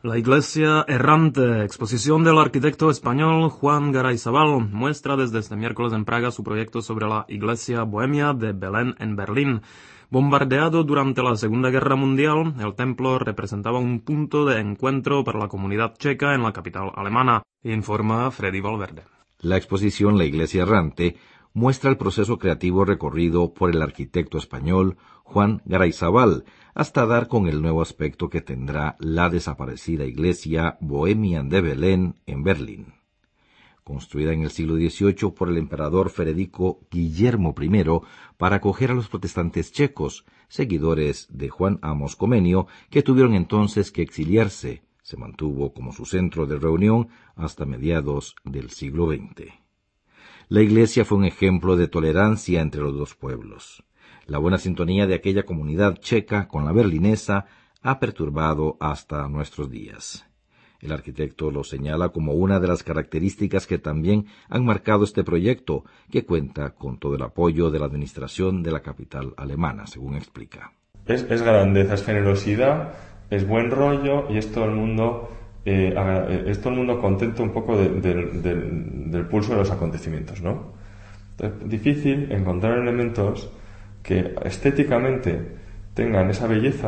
La Iglesia Errante, exposición del arquitecto español Juan Garayzábal, muestra desde este miércoles en Praga su proyecto sobre la Iglesia Bohemia de Belén en Berlín. Bombardeado durante la Segunda Guerra Mundial, el templo representaba un punto de encuentro para la comunidad checa en la capital alemana, informa Freddy Valverde. La exposición La Iglesia Errante muestra el proceso creativo recorrido por el arquitecto español Juan Garayzábal, hasta dar con el nuevo aspecto que tendrá la desaparecida iglesia Bohemia de Belén en Berlín. Construida en el siglo XVIII por el emperador Federico Guillermo I para acoger a los protestantes checos, seguidores de Juan Amos Comneno, que tuvieron entonces que exiliarse, se mantuvo como su centro de reunión hasta mediados del siglo XX. La iglesia fue un ejemplo de tolerancia entre los dos pueblos. La buena sintonía de aquella comunidad checa con la berlinesa ha perturbado hasta nuestros días. El arquitecto lo señala como una de las características que también han marcado este proyecto, que cuenta con todo el apoyo de la administración de la capital alemana, según explica. Es grandeza, es generosidad, es buen rollo y es todo el mundo contento un poco del pulso de los acontecimientos, ¿no? Entonces, difícil encontrar elementos que estéticamente tengan esa belleza,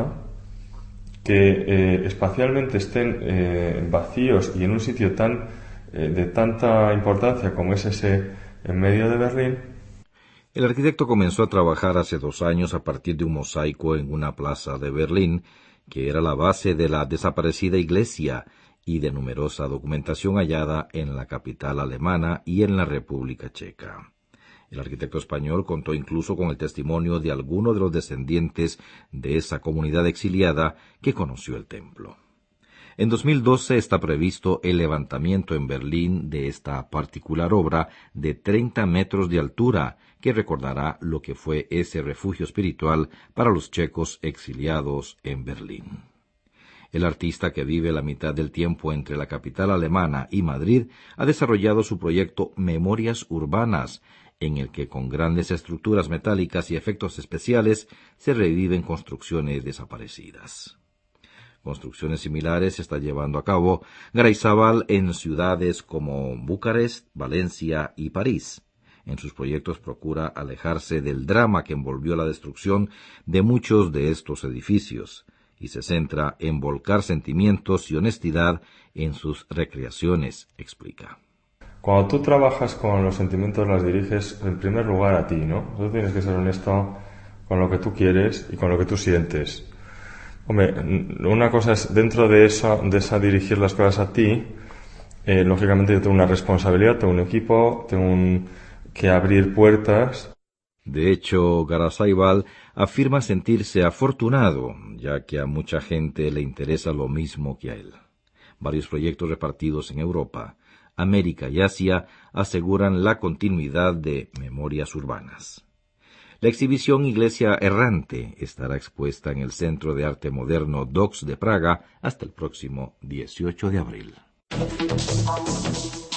que espacialmente estén vacíos y en un sitio de tanta importancia como es ese en medio de Berlín. El arquitecto comenzó a trabajar hace 2 años a partir de un mosaico en una plaza de Berlín, que era la base de la desaparecida iglesia y de numerosa documentación hallada en la capital alemana y en la República Checa. El arquitecto español contó incluso con el testimonio de alguno de los descendientes de esa comunidad exiliada que conoció el templo. En 2012 está previsto el levantamiento en Berlín de esta particular obra de 30 metros de altura, que recordará lo que fue ese refugio espiritual para los checos exiliados en Berlín. El artista, que vive la mitad del tiempo entre la capital alemana y Madrid, ha desarrollado su proyecto Memorias Urbanas, en el que con grandes estructuras metálicas y efectos especiales se reviven construcciones desaparecidas. Construcciones similares se está llevando a cabo Garayzábal en ciudades como Bucarest, Valencia y París. En sus proyectos procura alejarse del drama que envolvió la destrucción de muchos de estos edificios y se centra en volcar sentimientos y honestidad en sus recreaciones, explica. Cuando tú trabajas con los sentimientos, las diriges en primer lugar a ti, ¿no? Tú tienes que ser honesto con lo que tú quieres y con lo que tú sientes. Hombre, una cosa es, dentro de esa dirigir las cosas a ti, lógicamente yo tengo una responsabilidad, tengo un equipo, tengo que abrir puertas. De hecho, Garayzábal afirma sentirse afortunado, ya que a mucha gente le interesa lo mismo que a él. Varios proyectos repartidos en Europa, América y Asia aseguran la continuidad de Memorias Urbanas. La exhibición Iglesia Errante estará expuesta en el Centro de Arte Moderno DOCS de Praga hasta el próximo 18 de abril.